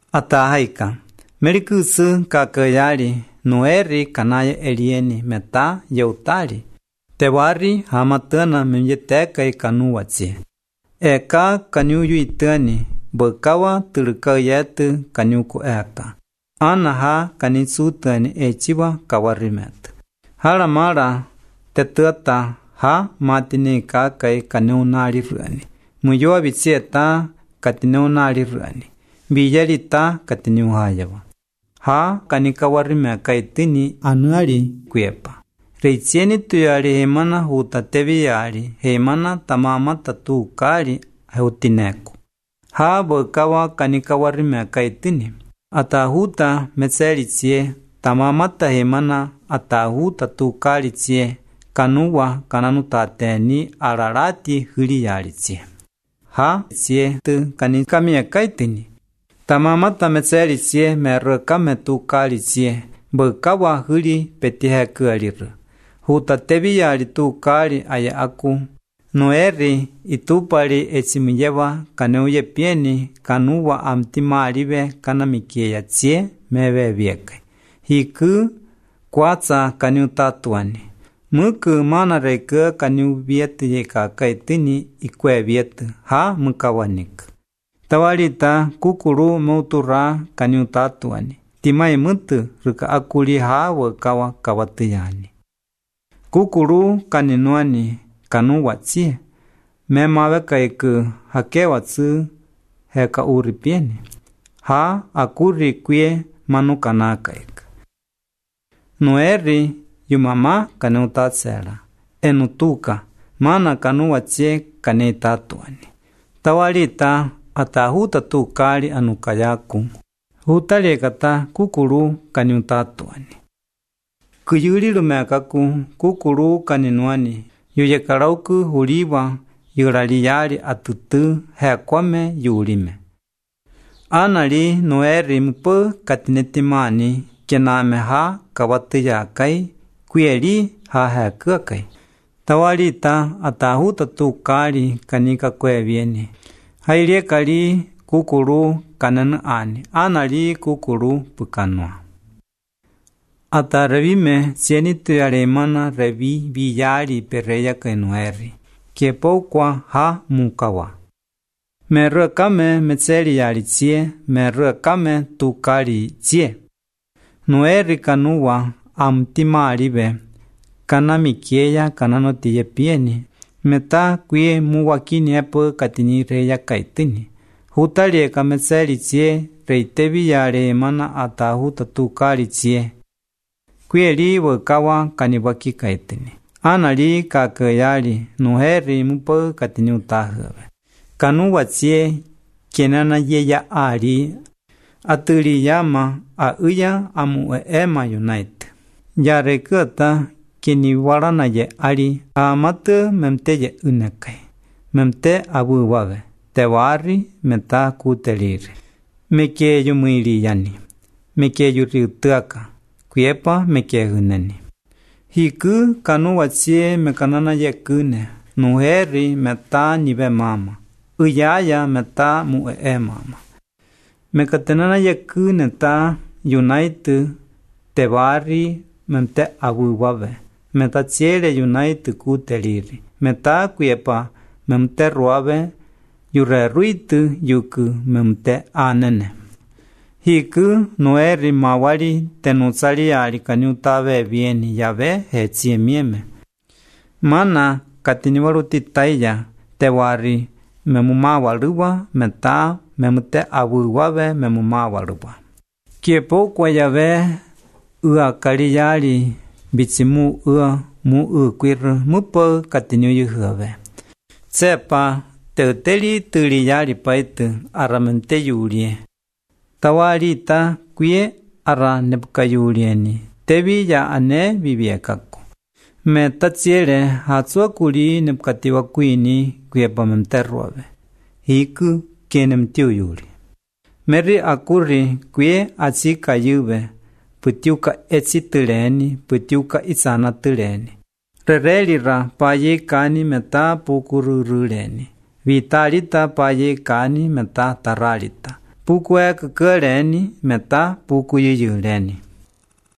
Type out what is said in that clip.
Atahaika. Merikusu kakayari. Noeri kanaya elieni meta yautari. Tewari hamatana memyeteka ikanuwatsi. Eka kanyuyu itani. Bakawa tulukayatu kanyuku eka. Anaha kanisutani echiwa kawarimet. Haramara tetuata ha matini kakai kanunari rani. Muyoa bitsieta katinunari rani. Biyarita katinuhayawa. Ha kanikawarime kaitini anuari kuepa. Reitsieni tuyari hemana hutateviyari hemana tamama tatukari heutineku. Ha bokawa kanikawarime kaitini. Atahuta metseritsie tamamata hemana atahuta tukaritsie kanuwa kananutateni ararati hiriyaritsie. Ha tsie tu kanikamia kaitini. Tamamata metseritsie merukame tukaritsie bokawa hiri petihekariru. Hutateviyari tukari aya aku. Noeri itupari etsimiyeva kaneuye pieni kanuwa amtimarive kanamikie tsie meve vieke. Hiku kwatsa kaniutatuani. Muku manareke kaniuvieti yekakaitini ikwe vietu ha mukawanik. Tawarita kukuru mautura kaniutatuani. Timai mutu ruka akuli ha wakawa kawatiyani. Kukuru kaninuani kanuwa tsie. Memawe kaiku hakewatsu heka uripieni. Ha akuri kwie manukanakaika. Noeri yumama kaneutatsera. Enutuka mana kanuwa tsie kanetatuani. Tawarita atahuta tukari anukayaku. Hutaliekata kukuru kaniutatuani. Kuyuriru mekaku kukuru kaninuani. Yuyekarauku huriwa yuraliyari atutu hekwame yurime. Anali Noeri mpu katinetimani kename ha kawatiyakai kuyeri ha hekuakai. Tawarita atahuta tukari kanika kwevieni. Hairiekari kukuru kananu anali kukuru pukanua. Ata revime sienitu yaremana revi viyari pereya kenueri. Kiepokwa ha mukawa. Meruakame metseri yari tsie, meruakame tukari tsie. Noeri kanuwa amtimarive. Kanamikieya kananotiye pieni. Meta kwie muwakini epo katini reya kaitini. Hutalieka metseri tsie, reitevi yaremana atahuta tukari tsie. Kuyeri wakawa kanibaki kaitini. Anali kakayari Noeri mupo katini utahove. Kanuwa tsie kenana yeya ari aturi yama auya amu ema unite. Yarekata kini warana ye ari amatu memte ye unekai. Memte abuwave. Tewari meta kuteliri. Meke yumiri yani. Meke yuriutuaka. Kuyepa meke huneni. Hiku kanuwa tsie mekanana ye kune. Noeri meta nive mama. Uyaya meta mu'e mama. Mekatenana ye kune ta unite tewari memte abuwave. Meta tsiere unite kuteliri. Meta kuyepa memte ruave yure ruitu yuku memte anene. Hiku Noeri mawari tenutsari ari kaniutave vieni yave hetsie mieme. Mana katiniwaruti taiya tewari memumawaruwa meta memute abuwave memumawaruwa. Kiepokwa yave ua kariyari bitsimu ua mu kwiru mupo katiniuyuhave. Tsepa teuteli turiyari paitu aramente yurie. Tawarita kwie ara nepukayurieni. Tevi ya ane viviekaku. Metatsiere hatsua kuri nepukatiwa kuini kuyepa memteruave. Hiku kenemtiu yuri. Meri akuri kwie atsika yuve. Putiuka etsi tuleni, putiuka isana tuleni. Rerelira paye kani meta pukururureni. Vitalita paye kani meta taralita. puku eka keleni meta puku yiyuleni.